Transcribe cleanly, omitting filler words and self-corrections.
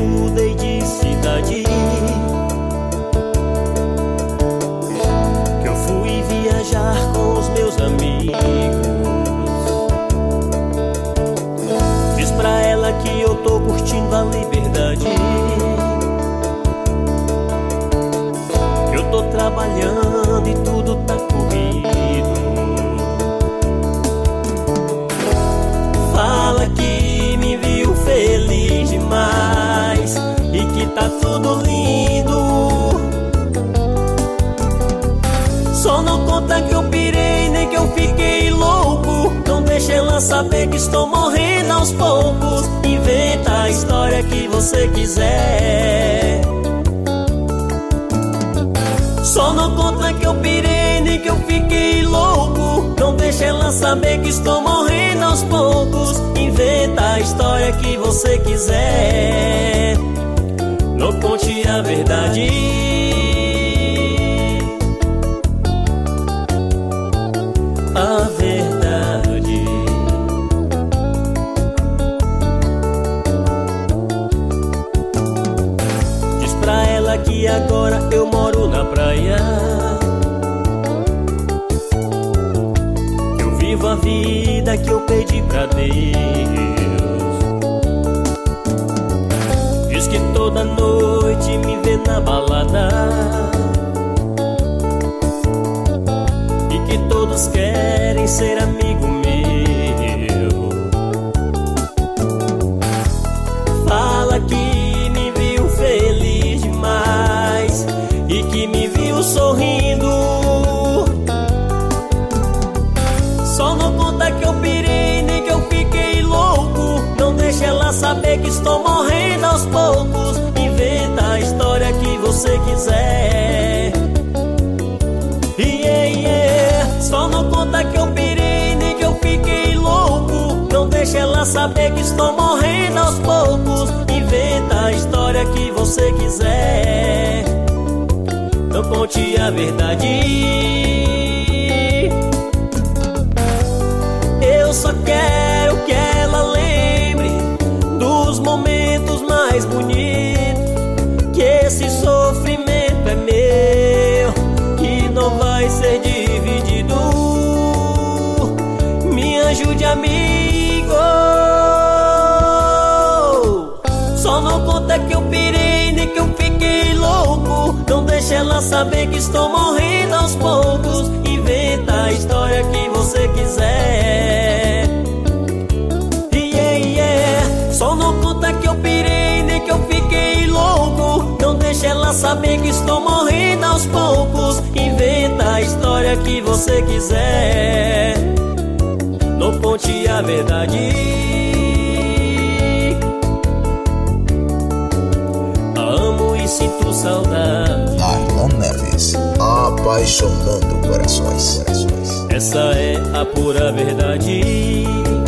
mudei de cidade, que eu fui viajar com os meus amigos. Diz pra ela que eu tô curtindo a liberdade, que eu tô trabalhando e tudo tá corrido. Fala que me viu feliz demais e que tá tudo lindo. Só não conta que eu pirei nem que eu fiquei louco. Não deixa ela saber que estou morrendo aos poucos. Inventa a história que você quiser. Só não conta que eu pirei nem que eu fiquei louco. Não deixa ela saber que estou morrendo aos poucos. Inventa a história que você quiser. Não conte a verdade. A verdade. Diz pra ela que agora eu moro na praia, que eu vivo a vida que eu pedi pra Deus. Diz que toda noite me vê na balada e que todos querem ser amigo meu. Fala que me viu feliz demais e que me viu sorrindo. Só não conta que eu pirei nem que eu fiquei louco. Não deixa ela saber que estou morrendo aos poucos. Inventa a história que você quiser. Só não conta que eu pirei nem que eu fiquei louco. Não deixa ela saber que estou morrendo aos poucos. Inventa a história que você quiser. Não conte a verdade. Eu só quero que ela lembre dos momentos mais bonitos, que esse sofrimento é meu, que não vai ser dividido. Me ajude, amigo. Só não conta que eu pirei nem que eu fiquei louco. Não deixa ela saber que estou morrendo aos poucos. Inventa a história que você quiser. Só não conta que eu pirei nem que eu fiquei louco. Não deixa ela saber que estou morrendo aos poucos. Inventa a história que você quiser. Não conte a verdade. Amo e sinto saudade. Arlon Neves, apaixonando corações. Essa é a pura verdade.